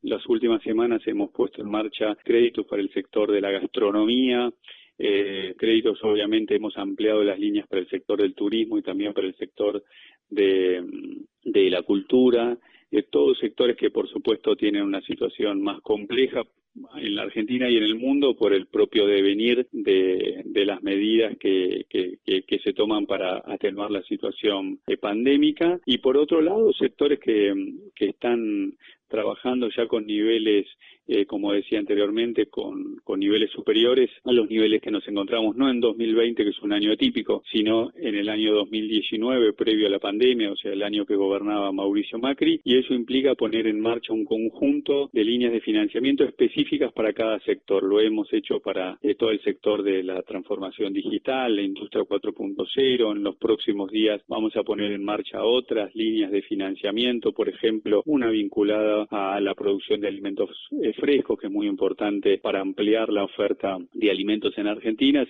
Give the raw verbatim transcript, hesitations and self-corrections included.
las últimas semanas hemos puesto en marcha créditos para el sector de la gastronomía, eh, créditos obviamente hemos ampliado las líneas para el sector del turismo y también para el sector de, de la cultura, de todos sectores que por supuesto tienen una situación más compleja en la Argentina y en el mundo por el propio devenir de, de las medidas que, que, que, que se toman para atenuar la situación eh, pandémica, y por otro lado sectores que, que están trabajando ya con niveles, eh, como decía anteriormente, con, con niveles superiores a los niveles que nos encontramos no en dos mil veinte, que es un año atípico, sino en el año dos mil diecinueve, previo a la pandemia, o sea, el año que gobernaba Mauricio Macri, y eso implica poner en marcha un conjunto de líneas de financiamiento específicas para cada sector. Lo hemos hecho para eh, todo el sector de la transformación digital, la industria cuatro punto cero. En los próximos días vamos a poner en marcha otras líneas de financiamiento, por ejemplo, una vinculada a la producción de alimentos eh, frescos, que es muy importante para ampliar la oferta de alimentos en Argentina.